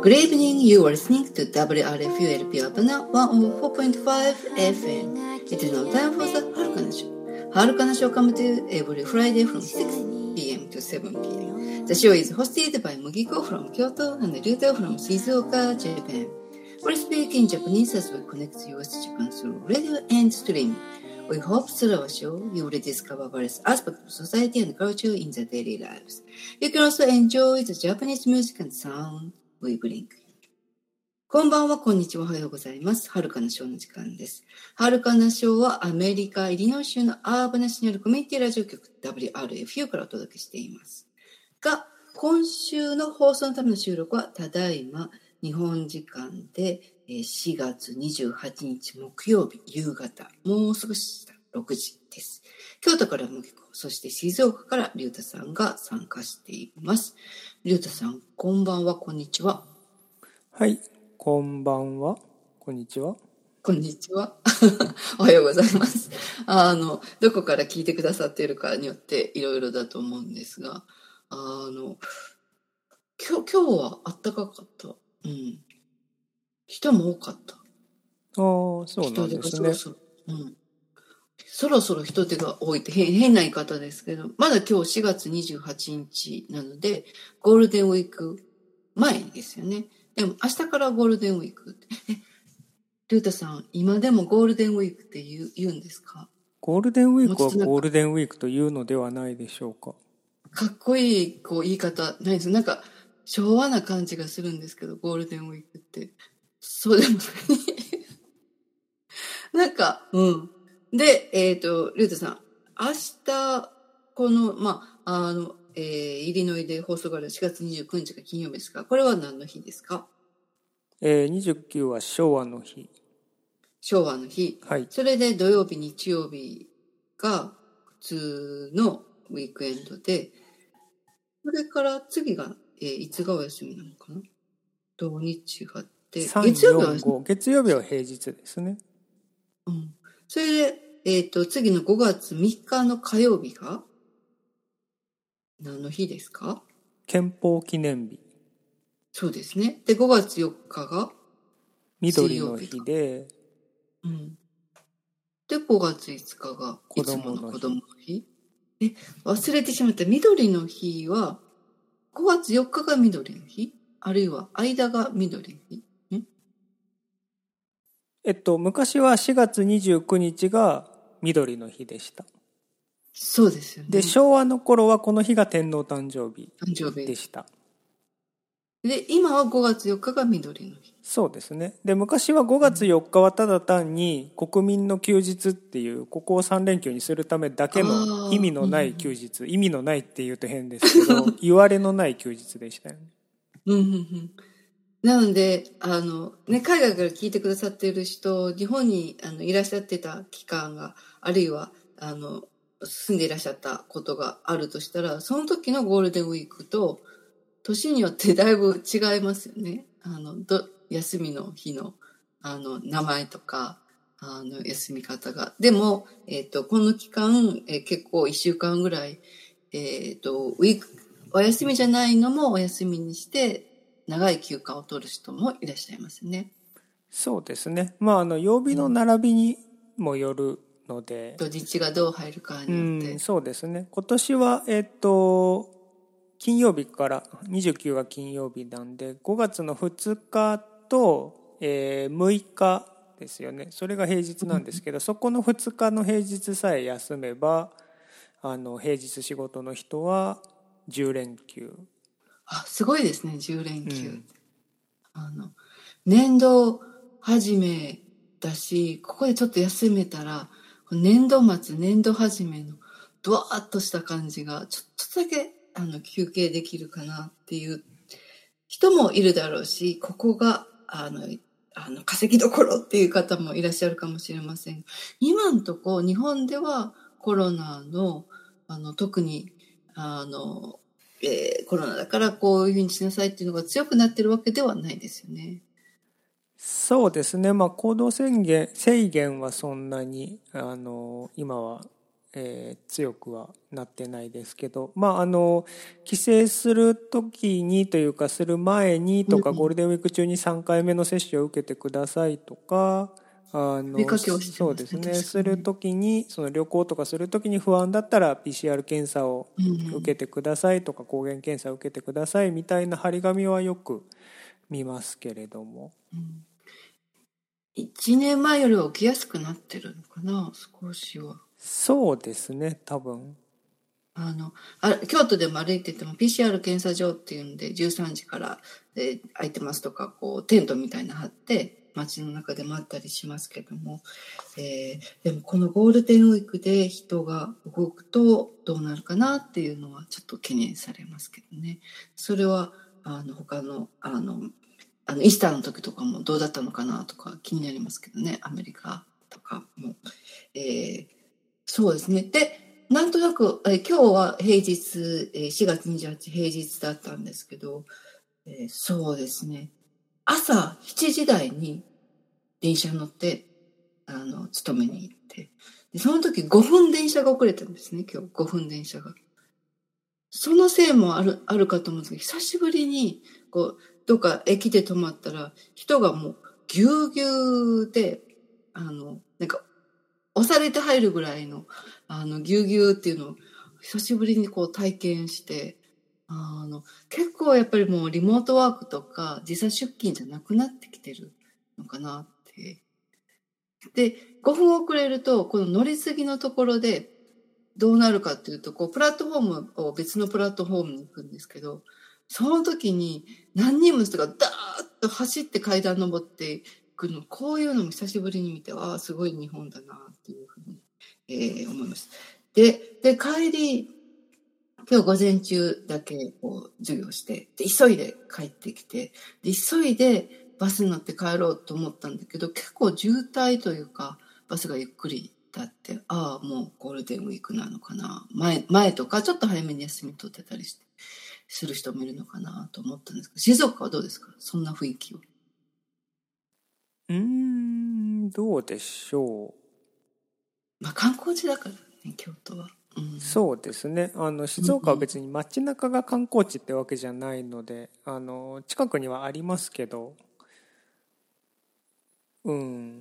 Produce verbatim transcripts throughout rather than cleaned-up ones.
Good evening, you are listening to ダブリューアールエフユー エルピー Altona ワンオーフォーポイントファイブ エフエム. It is now time for the Harukana Show. Harukana Show comes to you every Friday from six p.m. to seven p.m. The show is hosted by Mugiko from Kyoto and Ryuta from Shizuoka, Japan. We speak in Japanese as we connect you with Japan through radio and streaming.We hope through our show you will discover various aspects of society and culture in the daily lives. You can also enjoy the Japanese music and sound we bring. こんばんは、こんにちは、おはようございます。はるかなショーの時間です。はるかなショーはアメリカ・イリノイ州のアーバナ市にあるコミュニティラジオ局 ダブリューアールエフユー からお届けしています。が、今週の放送のための収録はただいま日本時間でしがつにじゅうはちにち木曜日夕方、もう少ししたろくじです。京都から麦子、そして静岡から龍太さんが参加しています。龍太さん、こんばんは、こんにちは。 はい、こんばんは、こんにちは。 こんにちは。おはようございます。あの、どこから聞いてくださっているかによっていろいろだと思うんですが、あの、今日、今日は暖かかった。うん。人も多かった。 ああ、そうなんですね。 人手がそろそろ、うん。そろそろ人手が多いって変、変な言い方ですけど、まだ今日しがつにじゅうはちにちなので、ゴールデンウィーク前ですよね。でも明日からゴールデンウィークって。え、龍太さん、今でもゴールデンウィークって言う、言うんですか？ ゴールデンウィークはゴールデンウィークというのではないでしょうか。 かっこいい、こう、言い方ないです。なんか、昭和な感じがするんですけど、ゴールデンウィークって。そうでもない。なんか、うん。で、えっと、リュウタさん、明日、この、まあ、あの、えー、イリノイで放送があるしがつにじゅうくにちが金曜日ですか？これは何の日ですか？ えー、にじゅうくは昭和の日。 昭和の日。 はい。 それで土曜日、日曜日が普通のウィークエンドで、それから次が、えー、いつがお休みなのかな？土日があって、 月曜日は月曜日は平日ですね。 うん。それで、えっと、次のごがつみっかの火曜日が何の日ですか？ 憲法記念日。 そうですね。で、ごがつよっかが緑の日で、 うん。で、ごがついつかがいつもの子供の日。え、忘れてしまった。緑の日は、ごがつよっかが緑の日？あるいは間が緑の日？んえっと、昔はしがつにじゅうくにちが緑の日でした。 そうですよね。 で、昭和の頃はこの日が天皇誕生日でした。 で、今はごがつよっかが緑の日。 そうですね。で、昔はごがつよっかはただ単に国民の休日っていう、ここをさんれんきゅうにするためだけの意味のない休日、意味のないって言うと変ですけど、言われのない休日でしたよね。 うんうんうん。なので、あの、ね、海外から聞いてくださっている人、日本にあのいらっしゃってた期間が、あるいは、あの、住んでいらっしゃったことがあるとしたら、その時のゴールデンウィークと、年によってだいぶ違いますよね。あの、ど、休みの日の、あの、名前とか、あの、休み方が。でも、えっと、この期間、えー、結構一週間ぐらい、えっと、ウィーク、お休みじゃないのもお休みにして、長い休暇を取る人もいらっしゃいますね。 そうですね。まあ、あの、曜日の並びにもよるので。 土日がどう入るかによって。 うん、そうですね。今年は、えっと、金曜日からにじゅうくが金曜日なんで、ごがつのふつかと、えー、むいかですよね。それが平日なんですけど、そこのふつかの平日さえ休めば、あの、平日仕事の人はじゅうれんきゅう。 あ、すごいですね、じゅうれんきゅう。うん、あの、年度始めだし、ここでちょっと休めたら、年度末、年度始めのドワーッとした感じが、ちょっとだけ、あの、休憩できるかなっていう人もいるだろうし、ここが、あの、あの、稼ぎどころっていう方もいらっしゃるかもしれません。今んとこ、日本ではコロナの、あの、特に、あの、えー、コロナだからこういうふうにしなさいっていうのが強くなってるわけではないですよね。 そうですね。まあ、行動制限、制限はそんなに、あの、今は、 えー、強くはなってないですけど、まあ、あの帰省する時にというかする前にとか、 うん、 ゴールデンウィーク中にさんかいめの接種を受けてくださいとか、あの呼びかけをしてそうますね。 ですね、す確かに。 る時にその旅行とかする時に不安だったら ピーシーアール 検査を受けてくださいとか、抗原検査を受けてくださいみたいな張り紙はよく見ますけれども、 うん、いちねんまえよりは起きやすくなってるのかな、少しは。 そうですね、多分。 あのあ京都でも歩いてても ピーシーアール 検査場っていうんでじゅうさんじから、えー、空いてますとかこうテントみたいなの張って街の中でもあったりしますけども、えー、でもこのゴールデンウィークで人が動くとどうなるかなっていうのはちょっと懸念されますけどね。それはあの他のあのあのイースターの時とかもどうだったのかなとか気になりますけどね、アメリカとかも、えー、そうですね。でなんとなく、え今日は平日、えしがつにじゅうはち平日だったんですけど、えー、そうですね。朝しちじ台に電車に乗って、あの、勤めに行って、でその時ごふん電車が遅れたんですね、今日。ごふん電車が。そのせいもある、あるかと思うんですけど、久しぶりに、こう、どっか駅で止まったら、人がもうぎゅうぎゅうで、あの、なんか、押されて入るぐらいの、あの、ぎゅうぎゅうっていうのを久しぶりにこう体験して、あの、結構やっぱりもうリモートワークとか時差出勤じゃなくなってきてるのかなって。で、ごふん遅れると、この乗り継ぎのところでどうなるかっていうと、こう、プラットフォームを別のプラットフォームに行くんですけど、その時に何人もの人がダーッと走って階段登ってくるの、こういうのも久しぶりに見て、ああ、すごい日本だなっていうふうに、えー、思います。で、で、帰り、今日午前中だけこう授業して、で、急いで帰ってきて、で、急いでバスに乗って帰ろうと思ったんだけど、結構渋滞というか、バスがゆっくりだって、ああ、もうゴールデンウィークなのかな。前、前とか、ちょっと早めに休み取ってたりして、する人もいるのかなと思ったんですけど、静岡はどうですか？そんな雰囲気は。 うーん、どうでしょまあ観光地だからね、京都は。うう。 ん。 そうですね。あの静岡は別に街中が観光地ってわけじゃないので、あの近くにはありますけど、うん。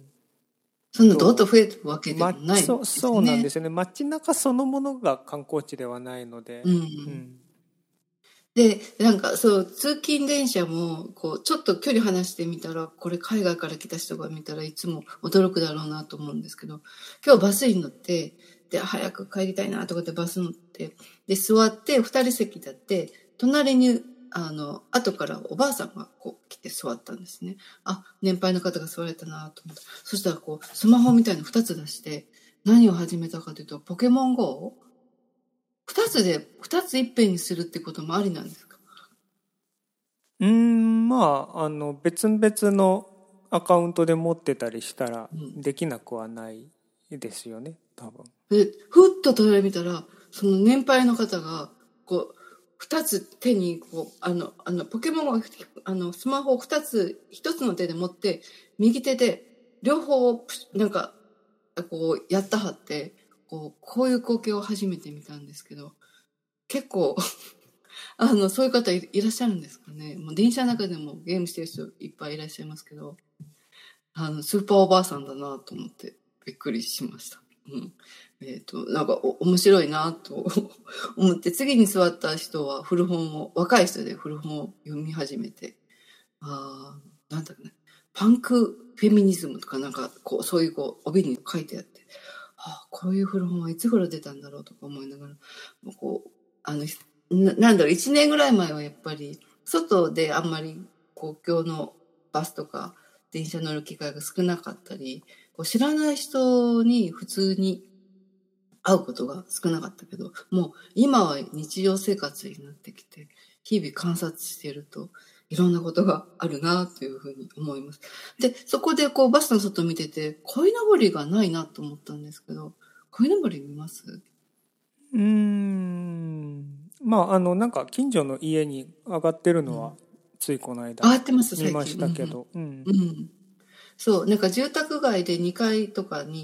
そんなどっと増えてるわけでもま、 ないそう、 ですそうなんでね。 すよね。街中そのものが観光地ではないので、 うん。 うん。 で、なんかそう、通勤電車も、こう、ちょっと距離離してみたら、これ海外から来た人が見たらいつも驚くだろうなと思うんですけど、今日バスに乗って、で、早く帰りたいなとかってバス乗って、で、座って二人席だって、隣に、あの、後からおばあさんがこう来て座ったんですね。あ、年配の方が座れたなと思った。そしたらこう、スマホみたいの二つ出して、何を始めたかというと、ポケモン ゴー？二つで、二ついっぺんにするってこともありなんですか？ うーん、まあ、あの、別々のアカウントで持ってたりしたらうん。 できなくはないですよね、多分。 で、ふっと隣見たら、その年配の方が、こう、二つ手に、こう、あの、あの、ポケモンを、あの、スマホを二つ、一つの手で持って、右手で、両方を、なんか、こう、やったはって、こう、こういう光景を初めて見たんですけど、結構、あの、そういう方いいらっしゃるんですかね。もう電車の中でもゲームしてる人いっぱいいらっしゃいますけど、あの、スーパーおばあさんだなと思ってびっくりしました。うん。えっと、なんかお面白いなと思って、次に座った人は古本を、若い人で古本を読み始めて、ああ、なんだろうね、パンクフェミニズムとかなんか、こう、そういうこう、帯に書いてあって、ああ、こういう古本はいつ頃出たんだろうとか思いながら、こう、あの、な、なんだろう、一年ぐらい前はやっぱり、外であんまり公共のバスとか電車乗る機会が少なかったり、こう知らない人に普通に会うことが少なかったけど、もう今は日常生活になってきて、日々観察していると、いろんなことがあるなというふうに思います。で、そこでこうバスの外見てて、鯉のぼりがないなと思ったんですけど、鯉のぼり見ます？ うーん。まあ、あの、なんか近所の家に上がってるのは、ついこの間上がってます、最近。 見ましたけど、うん。 うんうん。うん。そう、なんか住宅街でにかいとかに、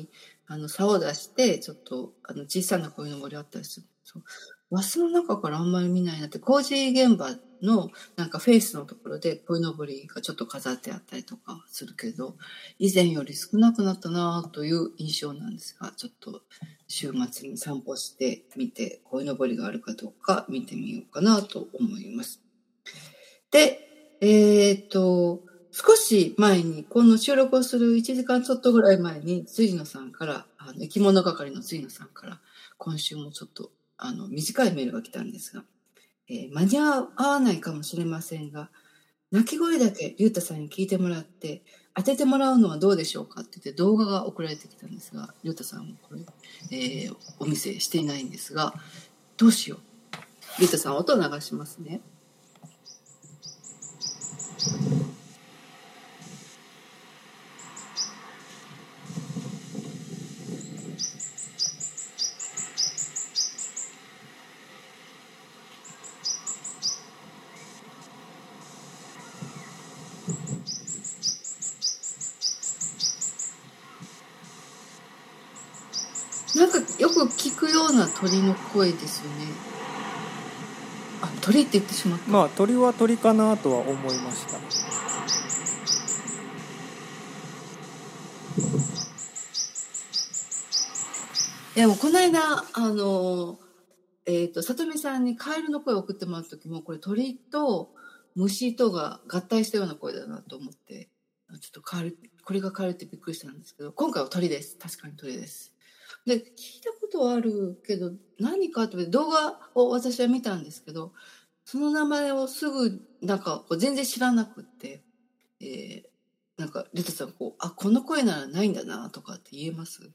あの、竿を出して、ちょっと、あの、小さな鯉のぼりあったりする。そう。バスの中からあんまり見ないなって、工事現場の、なんかフェイスのところで鯉のぼりがちょっと飾ってあったりとかするけど、以前より少なくなったなという印象なんですが、ちょっと週末に散歩してみて、鯉のぼりがあるかどうか見てみようかなと思います。で、えっと、少し前に、この収録をするいちじかんちょっとぐらい前に、辻野さんから、あの生き物係の辻野さんから、今週もちょっと、あの、短いメールが来たんですが、えー、間に合わないかもしれませんが、鳴き声だけ龍太さんに聞いてもらって、当ててもらうのはどうでしょうかって言って動画が送られてきたんですが、龍太さんもこれ、えー、お見せしていないんですが、どうしよう。龍太さん、音流しますね。なんかよく聞くような鳥の声ですよね。あ、鳥って言ってしまった。 まあ鳥は鳥かなとは思いました。 でもこの間あのえっ、ー、と里見さんにカエルの声を送ってもらった時も、これ鳥と虫とが合体したような声だなと思って、ちょっとカエル、これがカエルってびっくりしたんですけど、今回は鳥です。確かに鳥です。で、聞いたことはあるけど、何かと動画を私は見たんですけど、その名前をすぐ、なんか、全然知らなくって、えー、なんか、リトさん、こう、あ、この声ならないんだな、とかって言えます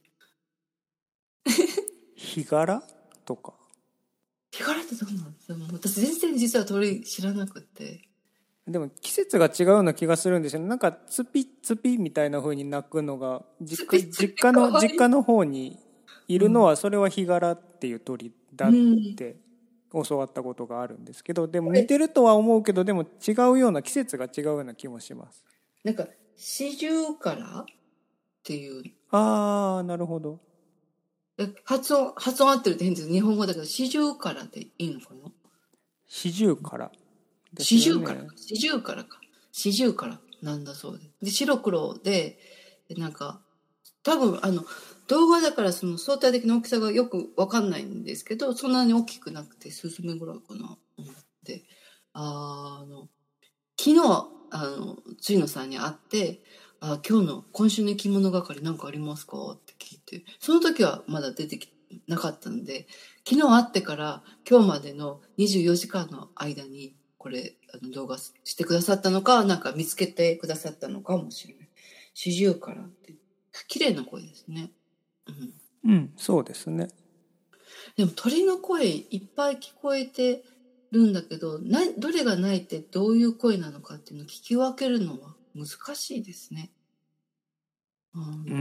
ヒガラとか。 ヒガラってどうなんですか？私全然実は鳥知らなくて。 でも季節が違うような気がするんですよね。なんかツピツピみたいな風に鳴くのが実家、実家の実家の方にいるのは、それはヒガラっていう鳥だって教わったことがあるんですけど、でも似てるとは思うけど、でも違うような、季節が違うような気もします。 なんかシジュウカラっていう。 ああ、なるほど。 発音発音合ってるって変です。日本語だけどシジュウカラでいいのかな？ シジュウカラ。 シジュウカラか。シジュウカラか。シジュウカラなんだそうで。で、白黒で、なんか、多分、あの、動画だからその相対的な大きさがよくわかんないんですけど、そんなに大きくなくて、スズメぐらいかな、思って。あの、昨日、あの、辻野さんに会って、あ、今日の、今週の生き物係なんかありますかって聞いて、その時はまだ出てきなかったんで、昨日会ってから今日までのにじゅうよじかんの間に、これ、あの動画してくださったのか、なんか見つけてくださったのかもしれない。四十からって、綺麗な声ですね。 うん、うん、そうですね。 でも鳥の声いっぱい聞こえてるんだけど、などれが鳴いてどういう声なのかっていうのを聞き分けるのは難しいですね。 うん、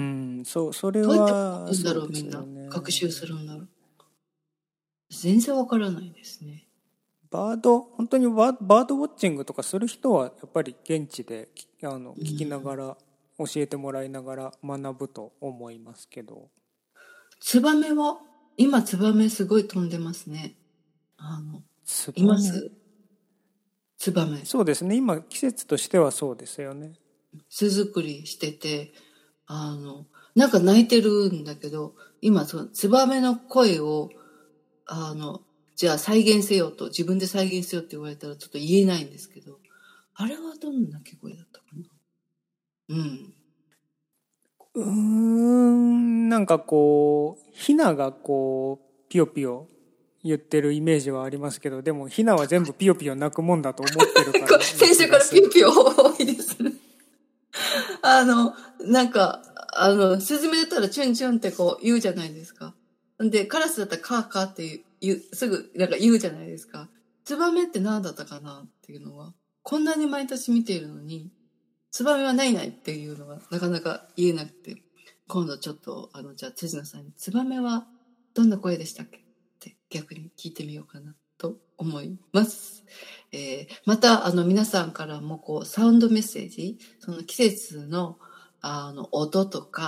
そう、それはどうやって聞くんだろう、みんな学習するんだろう。全然わからないですね。 バード、本当にバードウォッチングとかする人はやっぱり現地であの聞きながら、教えてもらいながら学ぶと思いますけど。 ツバメは今ツバメすごい飛んでますね。あのいますツバメ。 そうですね。今季節としてはそうですよね。 巣作りしてて、あのなんか鳴いてるんだけど、今そのツバメの声をあのじゃあ再現せよと、自分で再現せよって言われたらちょっと言えないんですけど、あれはどんな鳴き声だったかな。うん。 うーん、なんかこうヒナがこうピヨピヨ言ってるイメージはありますけど、でもヒナは全部ピヨピヨ鳴くもんだと思ってるから先週からピヨピヨ多いですね。あのなんかあのスズメだったらチュンチュンってこう言うじゃないですか。でカラスだったらカーカーって言う、すぐなんか言うじゃないですか。ツバメって何だったかなっていうのは、こんなに毎年見ているのにツバメはないないっていうのはなかなか言えなくて、今度ちょっとあのじゃあ辻野さんにツバメはどんな声でしたっけって逆に聞いてみようかなと思います。えー、またあの皆さんからもこうサウンドメッセージ、その季節のあの音とか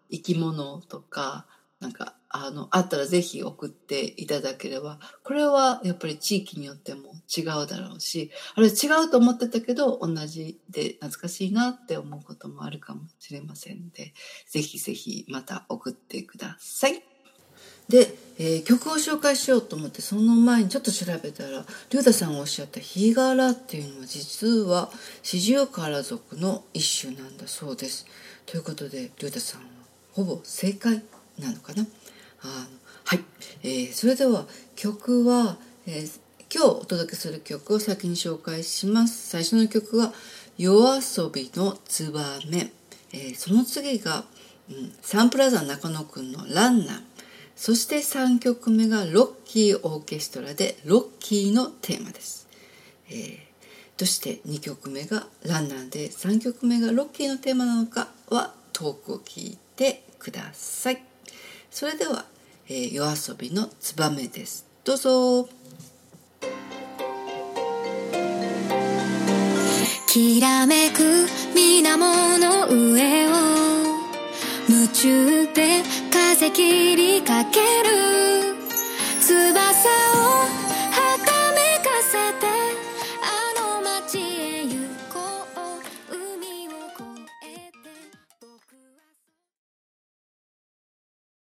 生き物とか、なんか、あの、あったらぜひ送っていただければ、これはやっぱり地域によっても違うだろうし、あれ違うと思ってたけど、同じで懐かしいなって思うこともあるかもしれませんので、ぜひぜひまた送ってください。で、えー、曲を紹介しようと思って、その前にちょっと調べたら、龍太さんがおっしゃったヒガラっていうのは実はシジュウカラ属の一種なんだそうです。ということで、龍太さんはほぼ正解なのかな。あのはい、えー、それでは曲は、えー、今日お届けする曲を先に紹介します。最初の曲は夜遊びのツバメ、えー、その次が、うん、サンプラザ中野くんのランナー、そしてさんきょくめがロッキーオーケストラでロッキーのテーマです。えー、どうしてにきょくめがランナーでさんきょくめがロッキーのテーマなのかはトークを聞いてください。それでは、えー、夜遊びのツバメです。どうぞ。 きらめく水面の上を夢中で風切りかける翼を